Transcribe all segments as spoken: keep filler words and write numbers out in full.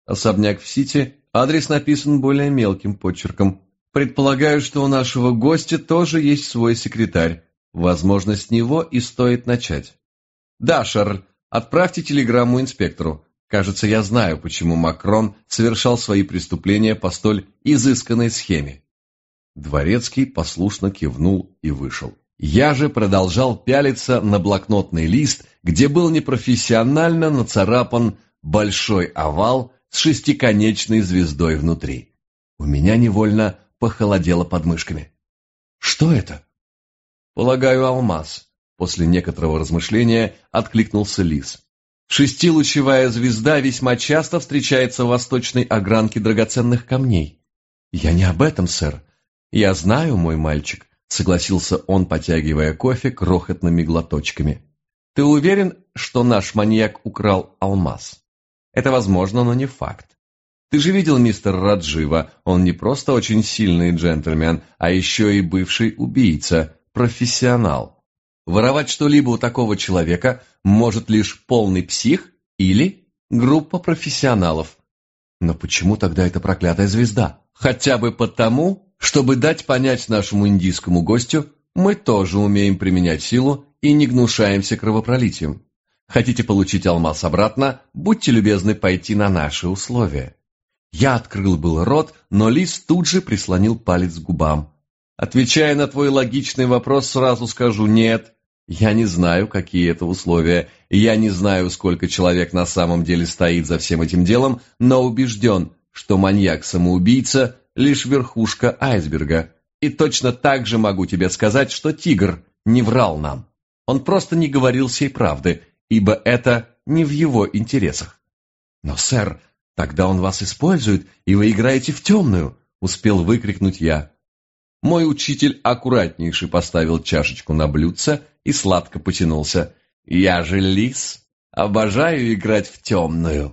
Особняк в Сити, адрес написан более мелким почерком. Предполагаю, что у нашего гостя тоже есть свой секретарь. Возможно, с него и стоит начать. Да, Шарль, отправьте телеграмму инспектору. Кажется, я знаю, почему Макрон совершал свои преступления по столь изысканной схеме. Дворецкий послушно кивнул и вышел. Я же продолжал пялиться на блокнотный лист, где был непрофессионально нацарапан большой овал с шестиконечной звездой внутри. У меня невольно похолодело под мышками. Что это? Полагаю, алмаз. После некоторого размышления откликнулся лис. Шестилучевая звезда весьма часто встречается в восточной огранке драгоценных камней. Я не об этом, сэр. Я знаю, мой мальчик, согласился он, потягивая кофе крохотными глоточками. Ты уверен, что наш маньяк украл алмаз? Это возможно, но не факт. Ты же видел мистера Раджива, он не просто очень сильный джентльмен, а еще и бывший убийца, профессионал. Воровать что-либо у такого человека может лишь полный псих или группа профессионалов. Но почему тогда эта проклятая звезда? Хотя бы потому, чтобы дать понять нашему индийскому гостю, мы тоже умеем применять силу и не гнушаемся кровопролитием. Хотите получить алмаз обратно, будьте любезны пойти на наши условия. Я открыл был рот, но лис тут же прислонил палец к губам. Отвечая на твой логичный вопрос, сразу скажу нет. Я не знаю, какие это условия, я не знаю, сколько человек на самом деле стоит за всем этим делом, но убежден, что маньяк-самоубийца – лишь верхушка айсберга. И точно так же могу тебе сказать, что тигр не врал нам. Он просто не говорил всей правды, ибо это не в его интересах. Но, сэр, тогда он вас использует, и вы играете в темную, успел выкрикнуть я. Мой учитель аккуратнейше поставил чашечку на блюдце и сладко потянулся. Я же лис, обожаю играть в темную.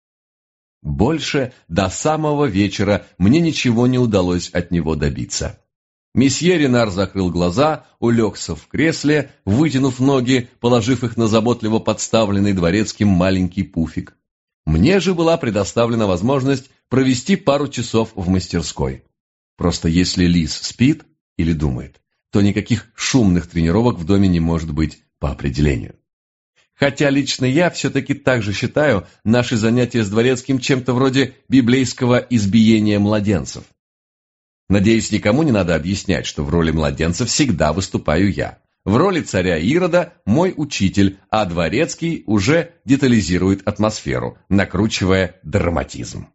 Больше до самого вечера мне ничего не удалось от него добиться. Месье Ренар закрыл глаза, улегся в кресле, вытянув ноги, положив их на заботливо подставленный дворецким маленький пуфик. Мне же была предоставлена возможность провести пару часов в мастерской. Просто если лис спит или думает, то никаких шумных тренировок в доме не может быть по определению. Хотя лично я все-таки также считаю наши занятия с дворецким чем-то вроде библейского избиения младенцев. Надеюсь, никому не надо объяснять, что в роли младенца всегда выступаю я. В роли царя Ирода мой учитель, а дворецкий уже детализирует атмосферу, накручивая драматизм.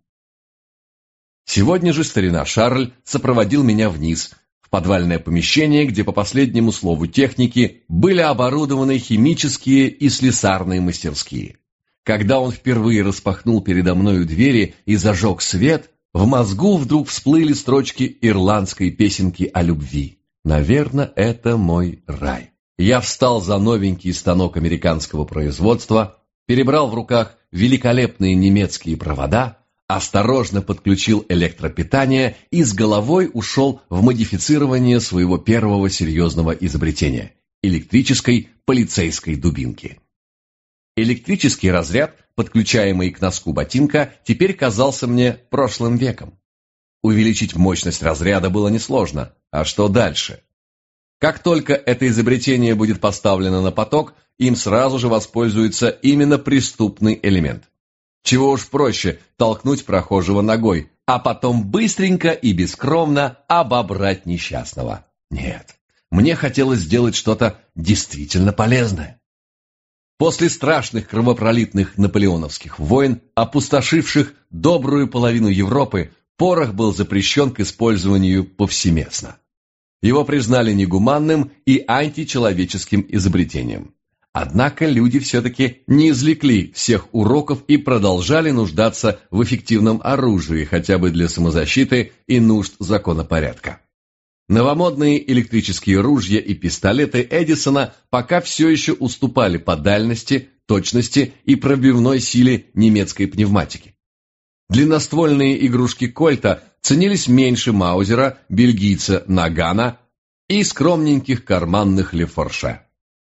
Сегодня же старина Шарль сопроводил меня вниз, в подвальное помещение, где по последнему слову техники были оборудованы химические и слесарные мастерские. Когда он впервые распахнул передо мною двери и зажег свет, в мозгу вдруг всплыли строчки ирландской песенки о любви. Наверное, это мой рай. Я встал за новенький станок американского производства, перебрал в руках великолепные немецкие провода, осторожно подключил электропитание и с головой ушел в модифицирование своего первого серьезного изобретения – электрической полицейской дубинки. Электрический разряд, подключаемый к носку ботинка, теперь казался мне прошлым веком. Увеличить мощность разряда было несложно, а что дальше? Как только это изобретение будет поставлено на поток, им сразу же воспользуется именно преступный элемент. Чего уж проще толкнуть прохожего ногой, а потом быстренько и бескровно обобрать несчастного. Нет, мне хотелось сделать что-то действительно полезное. После страшных кровопролитных наполеоновских войн, опустошивших добрую половину Европы, порох был запрещен к использованию повсеместно. Его признали негуманным и античеловеческим изобретением. Однако люди все-таки не извлекли всех уроков и продолжали нуждаться в эффективном оружии, хотя бы для самозащиты и нужд законопорядка. Новомодные электрические ружья и пистолеты Эдисона пока все еще уступали по дальности, точности и пробивной силе немецкой пневматики. Длинноствольные игрушки Кольта ценились меньше Маузера, бельгийца Нагана и скромненьких карманных Лефорше.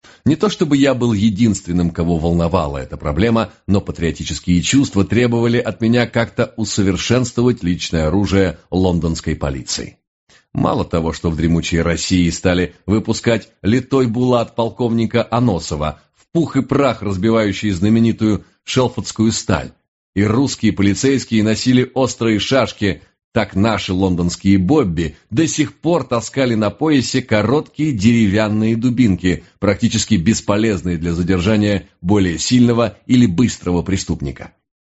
Не то чтобы я был единственным, кого волновала эта проблема, но патриотические чувства требовали от меня как-то усовершенствовать личное оружие лондонской полиции. Мало того, что в дремучей России стали выпускать литой булат полковника Аносова, в пух и прах разбивающий знаменитую шелфордскую сталь, и русские полицейские носили острые шашки, так наши лондонские бобби до сих пор таскали на поясе короткие деревянные дубинки, практически бесполезные для задержания более сильного или быстрого преступника.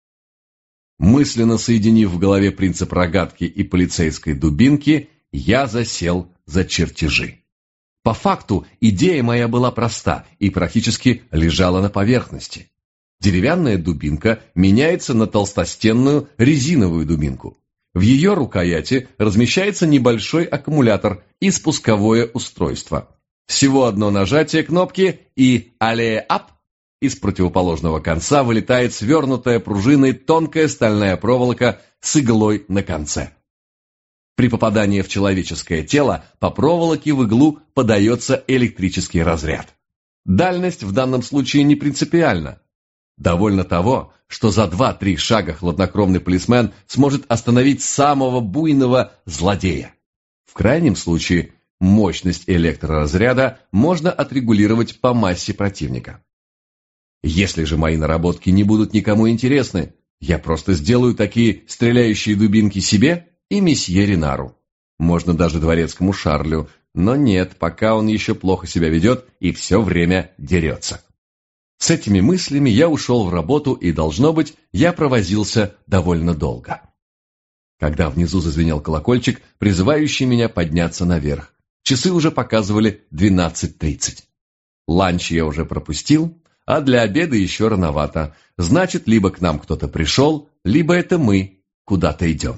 Мысленно соединив в голове принцип рогатки и полицейской дубинки, я засел за чертежи. По факту идея моя была проста и практически лежала на поверхности. Деревянная дубинка меняется на толстостенную резиновую дубинку. В ее рукояти размещается небольшой аккумулятор и спусковое устройство. Всего одно нажатие кнопки и «аллея-ап» из противоположного конца вылетает свернутая пружиной тонкая стальная проволока с иглой на конце. При попадании в человеческое тело по проволоке в иглу подается электрический разряд. Дальность в данном случае не принципиальна. Довольно того, что за два-три шага хладнокровный полисмен сможет остановить самого буйного злодея. В крайнем случае, мощность электроразряда можно отрегулировать по массе противника. Если же мои наработки не будут никому интересны, я просто сделаю такие стреляющие дубинки себе и месье Ренару. Можно даже дворецкому Шарлю, но нет, пока он еще плохо себя ведет и все время дерется. С этими мыслями я ушел в работу, и, должно быть, я провозился довольно долго. Когда внизу зазвенел колокольчик, призывающий меня подняться наверх, часы уже показывали двенадцать тридцать. Ланч я уже пропустил, а для обеда еще рановато. Значит, либо к нам кто-то пришел, либо это мы куда-то идем.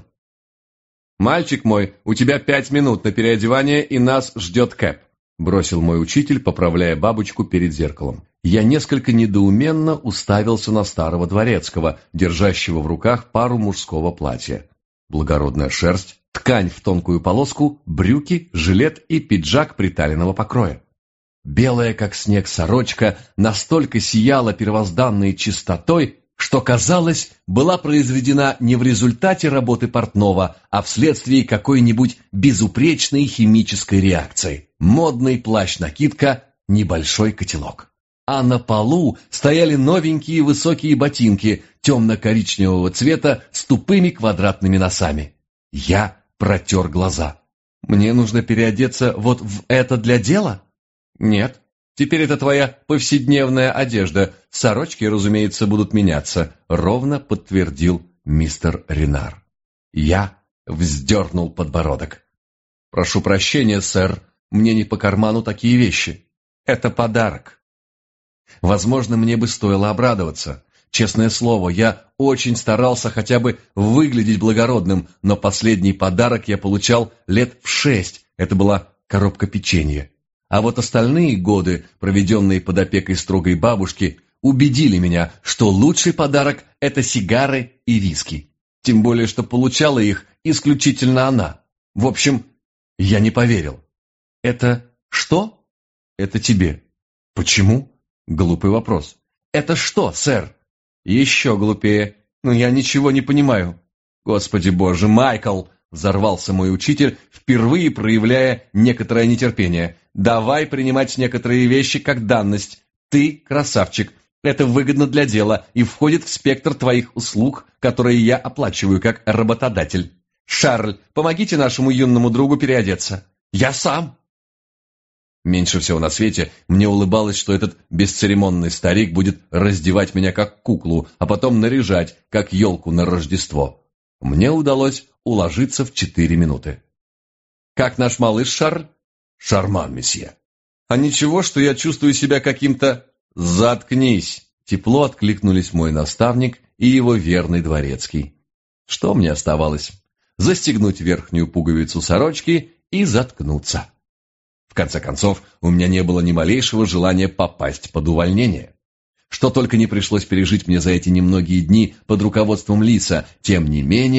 «Мальчик мой, у тебя пять минут на переодевание, и нас ждет Кэп», бросил мой учитель, поправляя бабочку перед зеркалом. Я несколько недоуменно уставился на старого дворецкого, держащего в руках пару мужского платья. Благородная шерсть, ткань в тонкую полоску, брюки, жилет и пиджак приталенного покроя. Белая, как снег, сорочка настолько сияла первозданной чистотой, что, казалось, была произведена не в результате работы портного, а вследствие какой-нибудь безупречной химической реакции. Модный плащ-накидка, небольшой котелок. А на полу стояли новенькие высокие ботинки темно-коричневого цвета с тупыми квадратными носами. Я протер глаза. «Мне нужно переодеться вот в это для дела?» «Нет. Теперь это твоя повседневная одежда. Сорочки, разумеется, будут меняться», — ровно подтвердил мистер Ренар. Я вздернул подбородок. «Прошу прощения, сэр, мне не по карману такие вещи. Это подарок». Возможно, мне бы стоило обрадоваться. Честное слово, я очень старался хотя бы выглядеть благородным, но последний подарок я получал лет в шесть. Это была коробка печенья. А вот остальные годы, проведенные под опекой строгой бабушки, убедили меня, что лучший подарок – это сигары и виски. Тем более, что получала их исключительно она. В общем, я не поверил. «Это что?» «Это тебе». «Почему?» Глупый вопрос. «Это что, сэр?» «Еще глупее. Но я ничего не понимаю». «Господи боже, Майкл!» – взорвался мой учитель, впервые проявляя некоторое нетерпение. «Давай принимать некоторые вещи как данность. Ты красавчик. Это выгодно для дела и входит в спектр твоих услуг, которые я оплачиваю как работодатель. Шарль, помогите нашему юному другу переодеться». «Я сам». Меньше всего на свете мне улыбалось, что этот бесцеремонный старик будет раздевать меня как куклу, а потом наряжать, как елку на Рождество. Мне удалось уложиться в четыре минуты. «Как наш малыш, Шарль?» «Шарман, месье». «А ничего, что я чувствую себя каким-то...» «Заткнись!» Тепло откликнулись мой наставник и его верный дворецкий. Что мне оставалось? Застегнуть верхнюю пуговицу сорочки и заткнуться. В конце концов, у меня не было ни малейшего желания попасть под увольнение. Что только не пришлось пережить мне за эти немногие дни под руководством Лиса, тем не менее,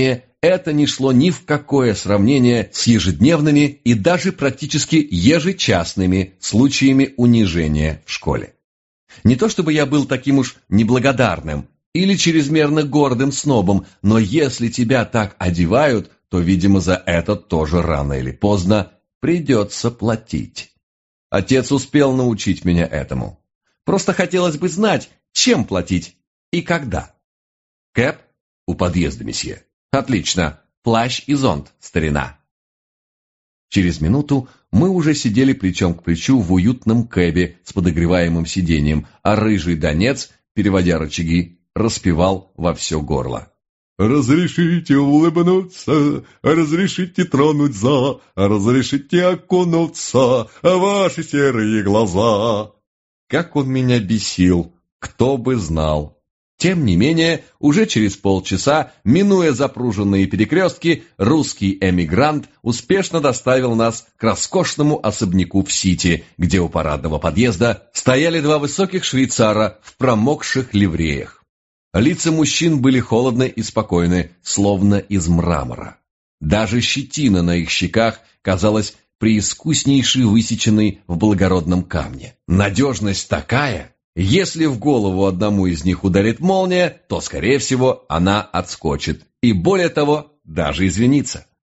это не шло ни в какое сравнение с ежедневными и даже практически ежечасными случаями унижения в школе. Не то чтобы я был таким уж неблагодарным или чрезмерно гордым снобом, но если тебя так одевают, то, видимо, за это тоже рано или поздно придется платить. Отец успел научить меня этому. Просто хотелось бы знать, чем платить и когда. Кэп? У подъезда, месье. Отлично. Плащ и зонт, старина. Через минуту мы уже сидели плечом к плечу в уютном кэбе с подогреваемым сиденьем, а рыжий донец, переводя рычаги, распевал во все горло. «Разрешите улыбнуться, разрешите тронуть за, разрешите окунуться в ваши серые глаза». Как он меня бесил, кто бы знал. Тем не менее, уже через полчаса, минуя запруженные перекрестки, русский эмигрант успешно доставил нас к роскошному особняку в Сити, где у парадного подъезда стояли два высоких швейцара в промокших ливреях. Лица мужчин были холодны и спокойны, словно из мрамора. Даже щетина на их щеках казалась преискуснейшей высеченной в благородном камне. Надежность такая, если в голову одному из них ударит молния, то, скорее всего, она отскочит и, более того, даже извинится.